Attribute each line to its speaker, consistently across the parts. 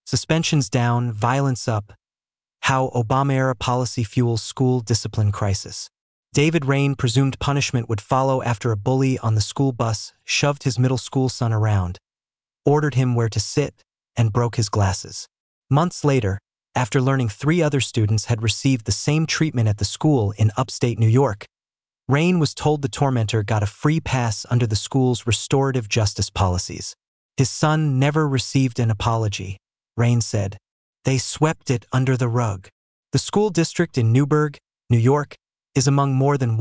Speaker 1: Suspensions down, violence up. How Obama-era policy fuels school discipline crisis. David Rain presumed punishment would follow after a bully on the school bus shoved his middle school son around, ordered him where to sit, and broke his glasses. Months later, after learning 3 other students had received the same treatment at the school in upstate New York, Rain was told the tormentor got a free pass under the school's restorative justice policies. His son never received an apology, Rain said. They swept it under the rug. The school district in Newburgh, New York, is among more than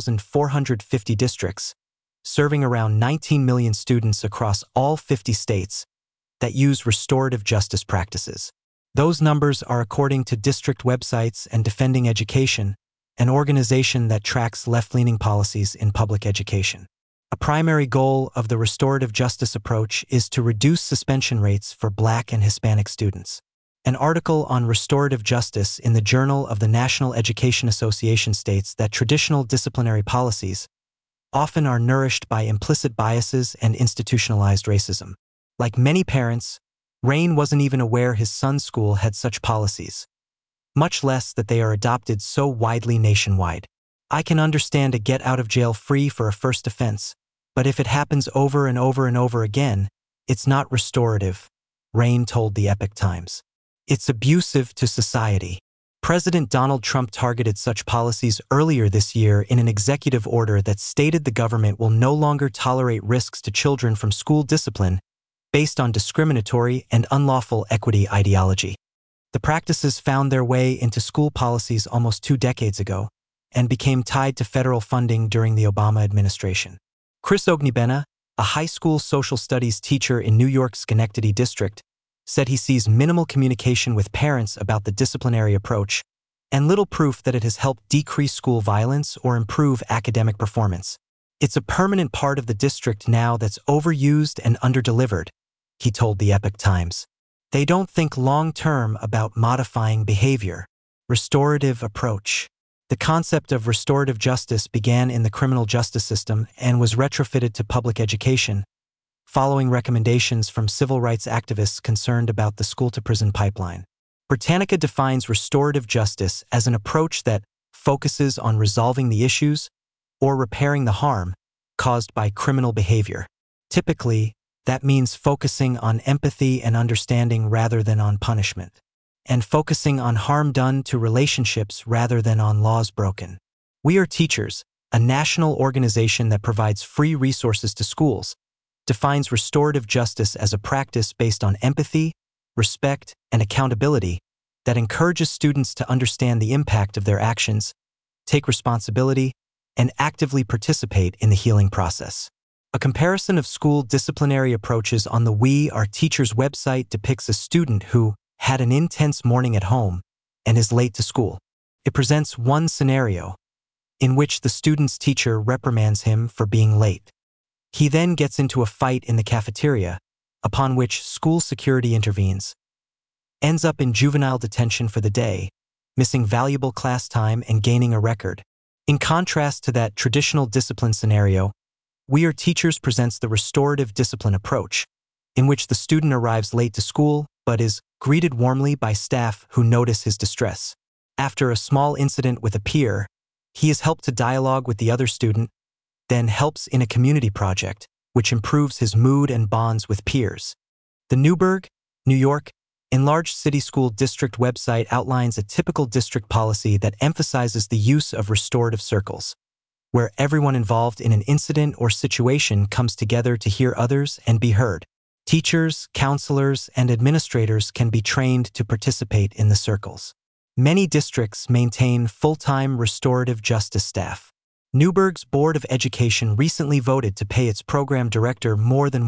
Speaker 1: 1,450 districts, serving around 19 million students across all 50 states that use restorative justice practices. Those numbers are according to district websites and Defending Education, an organization that tracks left-leaning policies in public education. A primary goal of the restorative justice approach is to reduce suspension rates for Black and Hispanic students. An article on restorative justice in the Journal of the National Education Association states that traditional disciplinary policies often are nourished by implicit biases and institutionalized racism. Like many parents, Rain wasn't even aware his son's school had such policies, much less that they are adopted so widely nationwide. I can understand a get out of jail free for a first offense, but if it happens over and over and over again, it's not restorative, Rain told the Epoch Times. It's abusive to society. President Donald Trump targeted such policies earlier this year in an executive order that stated the government will no longer tolerate risks to children from school discipline based on discriminatory and unlawful equity ideology. The practices found their way into school policies almost 2 decades ago and became tied to federal funding during the Obama administration. Chris Ognibena, a high school social studies teacher in New York's Schenectady district, said he sees minimal communication with parents about the disciplinary approach and little proof that it has helped decrease school violence or improve academic performance. It's a permanent part of the district now that's overused and underdelivered, he told the Epoch Times. They don't think long-term about modifying behavior. Restorative approach. The concept of restorative justice began in the criminal justice system and was retrofitted to public education, following recommendations from civil rights activists concerned about the school-to-prison pipeline. Britannica defines restorative justice as an approach that focuses on resolving the issues or repairing the harm caused by criminal behavior. Typically, that means focusing on empathy and understanding rather than on punishment, and focusing on harm done to relationships rather than on laws broken. We Are Teachers, a national organization that provides free resources to schools, defines restorative justice as a practice based on empathy, respect, and accountability that encourages students to understand the impact of their actions, take responsibility, and actively participate in the healing process. A comparison of school disciplinary approaches on the We Are Teachers website depicts a student who had an intense morning at home and is late to school. It presents one scenario in which the student's teacher reprimands him for being late. He then gets into a fight in the cafeteria, upon which school security intervenes, ends up in juvenile detention for the day, missing valuable class time and gaining a record. In contrast to that traditional discipline scenario, We Are Teachers presents the restorative discipline approach, in which the student arrives late to school but is greeted warmly by staff who notice his distress. After a small incident with a peer, he is helped to dialogue with the other student, then helps in a community project, which improves his mood and bonds with peers. The Newburgh, New York, Enlarged City School District website outlines a typical district policy that emphasizes the use of restorative circles, where everyone involved in an incident or situation comes together to hear others and be heard. Teachers, counselors, and administrators can be trained to participate in the circles. Many districts maintain full-time restorative justice staff. Newburgh's Board of Education recently voted to pay its program director more than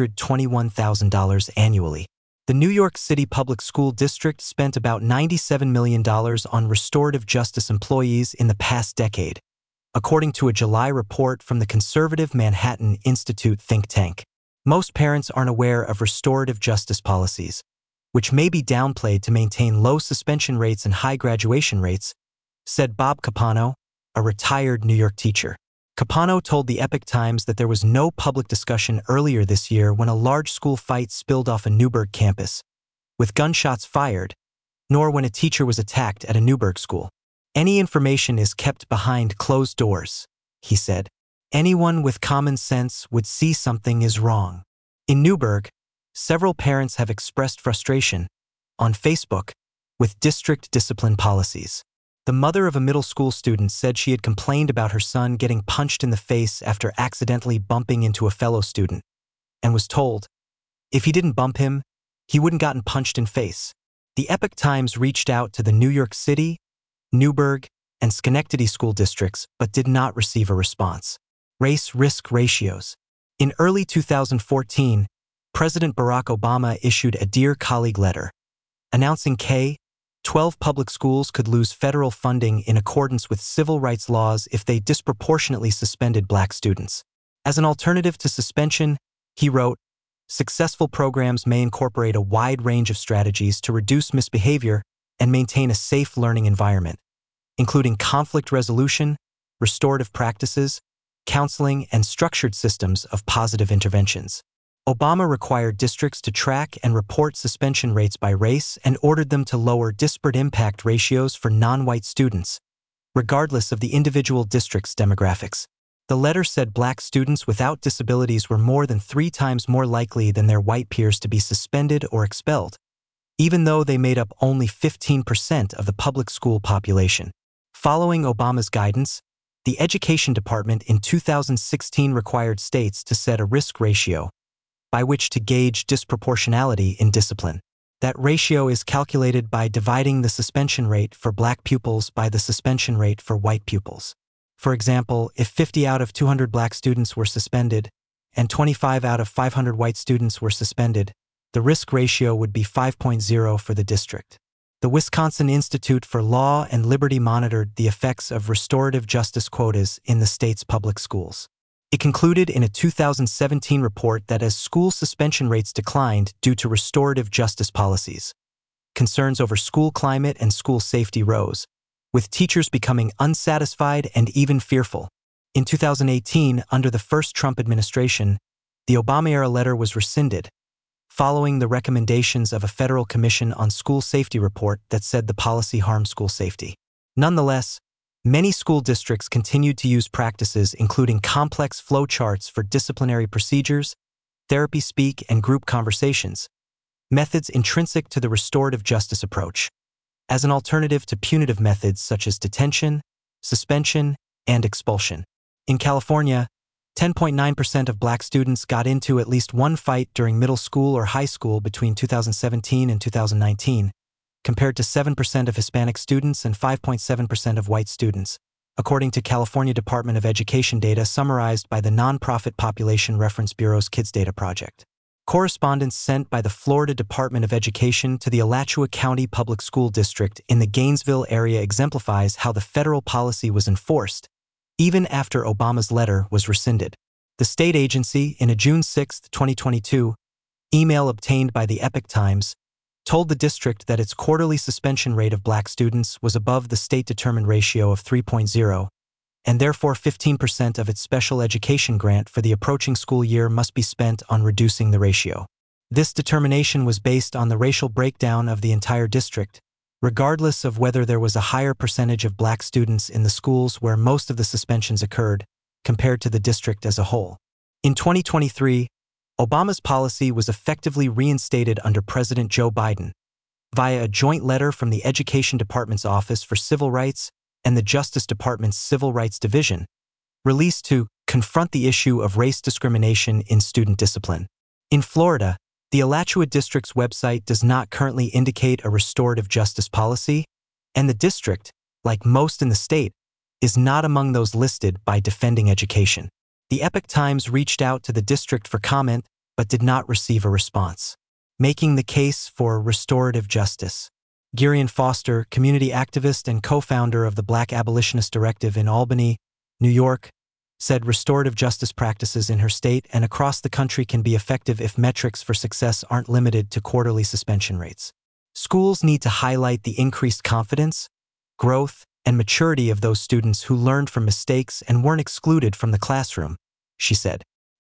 Speaker 1: $121,000 annually. The New York City Public School District spent about $97 million on restorative justice employees in the past decade, according to a July report from the conservative Manhattan Institute think tank. Most parents aren't aware of restorative justice policies, which may be downplayed to maintain low suspension rates and high graduation rates, said Bob Capano, a retired New York teacher. Capano told the Epoch Times that there was no public discussion earlier this year when a large school fight spilled off a Newburgh campus, with gunshots fired, nor when a teacher was attacked at a Newburgh school. Any information is kept behind closed doors, he said. Anyone with common sense would see something is wrong. In Newburgh, several parents have expressed frustration, on Facebook, with district discipline policies. The mother of a middle school student said she had complained about her son getting punched in the face after accidentally bumping into a fellow student, and was told, if he didn't bump him, he wouldn't gotten punched in face. The Epoch Times reached out to the New York City, Newburgh, and Schenectady school districts but did not receive a response. Race risk ratios. In early 2014, President Barack Obama issued a Dear Colleague letter, announcing K-12 public schools could lose federal funding in accordance with civil rights laws if they disproportionately suspended black students. As an alternative to suspension, he wrote, successful programs may incorporate a wide range of strategies to reduce misbehavior and maintain a safe learning environment, including conflict resolution, restorative practices, counseling, and structured systems of positive interventions. Obama required districts to track and report suspension rates by race and ordered them to lower disparate impact ratios for non-white students, regardless of the individual district's demographics. The letter said black students without disabilities were more than 3 times more likely than their white peers to be suspended or expelled, even though they made up only 15% of the public school population. Following Obama's guidance, the Education Department in 2016 required states to set a risk ratio by which to gauge disproportionality in discipline. That ratio is calculated by dividing the suspension rate for black pupils by the suspension rate for white pupils. For example, if 50 out of 200 black students were suspended and 25 out of 500 white students were suspended, the risk ratio would be 5.0 for the district. The Wisconsin Institute for Law and Liberty monitored the effects of restorative justice quotas in the state's public schools. It concluded in a 2017 report that as school suspension rates declined due to restorative justice policies, concerns over school climate and school safety rose, with teachers becoming unsatisfied and even fearful. In 2018, under the first Trump administration, the Obama-era letter was rescinded, following the recommendations of a federal commission on school safety report that said the policy harmed school safety. Nonetheless, many school districts continued to use practices including complex flowcharts for disciplinary procedures, therapy speak, and group conversations, methods intrinsic to the restorative justice approach, as an alternative to punitive methods such as detention, suspension, and expulsion. In California, 10.9% of black students got into at least one fight during middle school or high school between 2017 and 2019, compared to 7% of Hispanic students and 5.7% of white students, according to California Department of Education data summarized by the nonprofit Population Reference Bureau's Kids Data Project. Correspondence sent by the Florida Department of Education to the Alachua County Public School District in the Gainesville area exemplifies how the federal policy was enforced, even after Obama's letter was rescinded. The state agency, in a June 6, 2022, email obtained by the Epoch Times, told the district that its quarterly suspension rate of black students was above the state-determined ratio of 3.0, and therefore 15% of its special education grant for the approaching school year must be spent on reducing the ratio. This determination was based on the racial breakdown of the entire district, regardless of whether there was a higher percentage of black students in the schools where most of the suspensions occurred, compared to the district as a whole. In 2023, Obama's policy was effectively reinstated under President Joe Biden, via a joint letter from the Education Department's Office for Civil Rights and the Justice Department's Civil Rights Division, released to confront the issue of race discrimination in student discipline. In Florida, the Alachua District's website does not currently indicate a restorative justice policy, and the district, like most in the state, is not among those listed by Defending Education. The Epoch Times reached out to the district for comment but did not receive a response. Making the case for restorative justice. Gerian Foster, community activist and co-founder of the Black Abolitionist Directive in Albany, New York, said restorative justice practices in her state and across the country can be effective if metrics for success aren't limited to quarterly suspension rates. Schools need to highlight the increased confidence, growth, and maturity of those students who learned from mistakes and weren't excluded from the classroom, she said.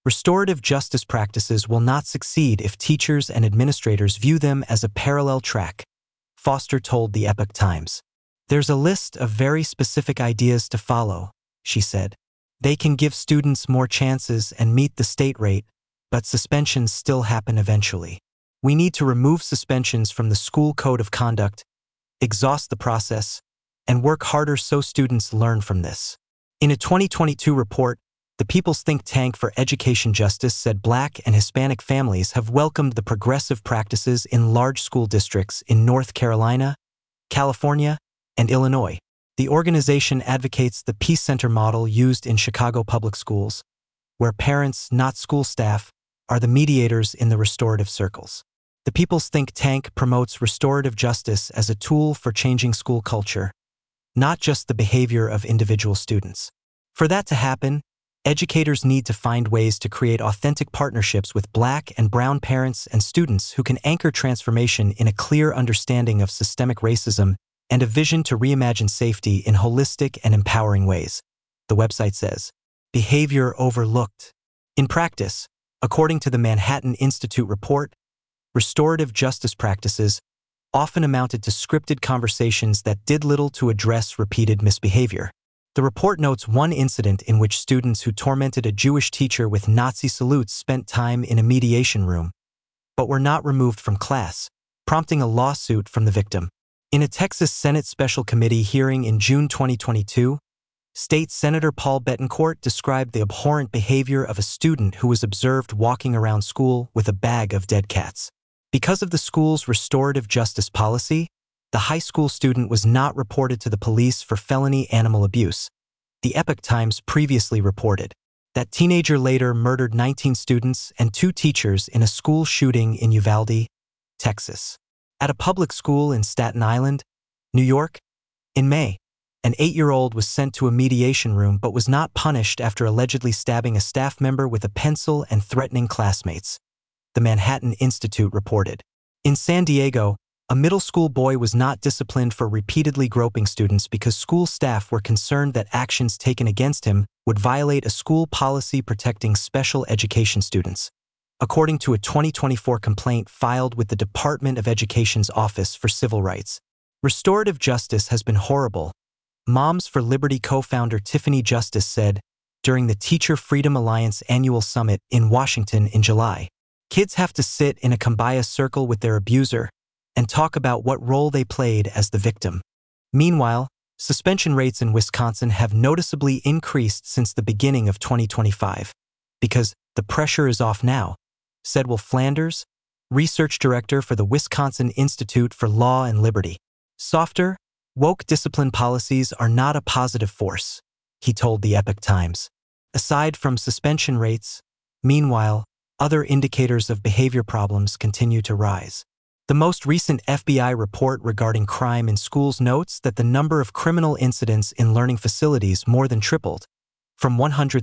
Speaker 1: Restorative justice practices will not succeed if teachers and administrators view them as a parallel track, Foster told the Epoch Times. There's a list of very specific ideas to follow, she said. They can give students more chances and meet the state rate, but suspensions still happen eventually. We need to remove suspensions from the school code of conduct, exhaust the process, and work harder so students learn from this. In a 2022 report, the People's Think Tank for Education Justice said Black and Hispanic families have welcomed the progressive practices in large school districts in North Carolina, California, and Illinois. The organization advocates the Peace Center model used in Chicago public schools, where parents, not school staff, are the mediators in the restorative circles. The People's Think Tank promotes restorative justice as a tool for changing school culture, not just the behavior of individual students. For that to happen, educators need to find ways to create authentic partnerships with Black and brown parents and students who can anchor transformation in a clear understanding of systemic racism and a vision to reimagine safety in holistic and empowering ways, the website says. Behavior overlooked. In practice, according to the Manhattan Institute report, restorative justice practices often amounted to scripted conversations that did little to address repeated misbehavior. The report notes one incident in which students who tormented a Jewish teacher with Nazi salutes spent time in a mediation room, but were not removed from class, prompting a lawsuit from the victim. In a Texas Senate Special Committee hearing in June 2022, State Senator Paul Bettencourt described the abhorrent behavior of a student who was observed walking around school with a bag of dead cats. Because of the school's restorative justice policy, the high school student was not reported to the police for felony animal abuse. The Epoch Times previously reported that teenager later murdered 19 students and 2 teachers in a school shooting in Uvalde, Texas. At a public school in Staten Island, New York, in May, an 8-year-old was sent to a mediation room but was not punished after allegedly stabbing a staff member with a pencil and threatening classmates, the Manhattan Institute reported. In San Diego, a middle school boy was not disciplined for repeatedly groping students because school staff were concerned that actions taken against him would violate a school policy protecting special education students, according to a 2024 complaint filed with the Department of Education's Office for Civil Rights. Restorative justice has been horrible, Moms for Liberty co-founder Tiffany Justice said during the Teacher Freedom Alliance annual summit in Washington in July. Kids have to sit in a kumbaya circle with their abuser and talk about what role they played as the victim. Meanwhile, suspension rates in Wisconsin have noticeably increased since the beginning of 2025. Because the pressure is off now, said Will Flanders, research director for the Wisconsin Institute for Law and Liberty. Softer, woke discipline policies are not a positive force, he told the Epoch Times. Aside from suspension rates, meanwhile, other indicators of behavior problems continue to rise. The most recent FBI report regarding crime in schools notes that the number of criminal incidents in learning facilities more than tripled, from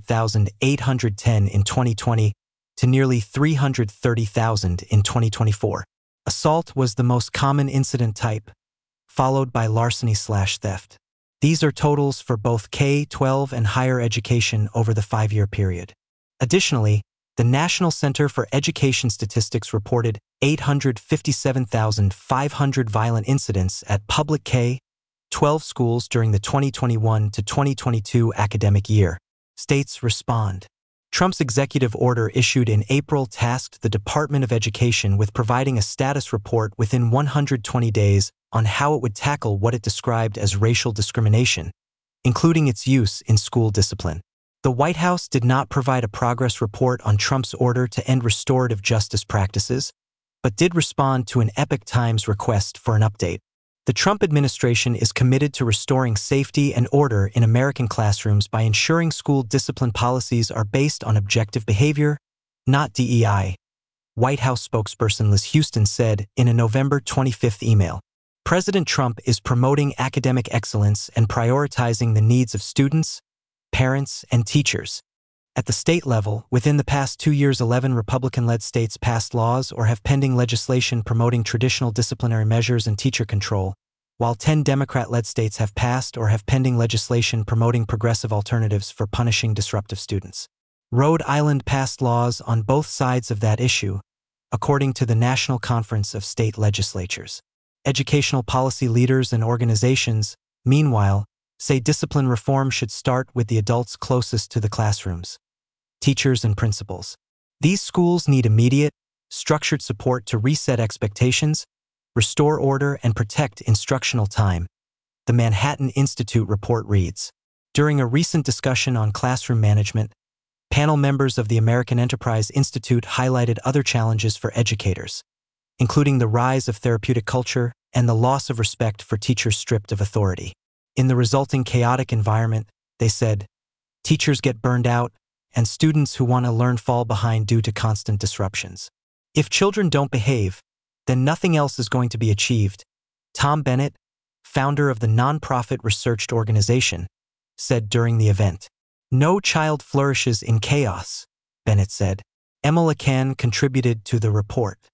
Speaker 1: 100,810 in 2020 to nearly 330,000 in 2024. Assault was the most common incident type, followed by larceny/theft. These are totals for both K-12 and higher education over the 5-year period. Additionally, the National Center for Education Statistics reported 857,500 violent incidents at public K-12 schools during the 2021 to 2022 academic year. States respond. Trump's executive order issued in April tasked the Department of Education with providing a status report within 120 days on how it would tackle what it described as racial discrimination, including its use in school discipline. The White House did not provide a progress report on Trump's order to end restorative justice practices, but did respond to an Epoch Times request for an update. The Trump administration is committed to restoring safety and order in American classrooms by ensuring school discipline policies are based on objective behavior, not DEI, White House spokesperson Liz Houston said in a November 25 email. President Trump is promoting academic excellence and prioritizing the needs of students, parents, and teachers. At the state level, within the past 2 years, 11 Republican-led states passed laws or have pending legislation promoting traditional disciplinary measures and teacher control, while 10 Democrat-led states have passed or have pending legislation promoting progressive alternatives for punishing disruptive students. Rhode Island passed laws on both sides of that issue, according to the National Conference of State Legislatures. Educational policy leaders and organizations, meanwhile, say discipline reform should start with the adults closest to the classrooms, teachers and principals. These schools need immediate, structured support to reset expectations, restore order, and protect instructional time, the Manhattan Institute report reads. During a recent discussion on classroom management, panel members of the American Enterprise Institute highlighted other challenges for educators, including the rise of therapeutic culture and the loss of respect for teachers stripped of authority. In the resulting chaotic environment, they said, teachers get burned out, and students who want to learn fall behind due to constant disruptions. If children don't behave, then nothing else is going to be achieved, Tom Bennett, founder of the nonprofit researched organization, said during the event. No child flourishes in chaos, Bennett said. Emma Lacan contributed to the report.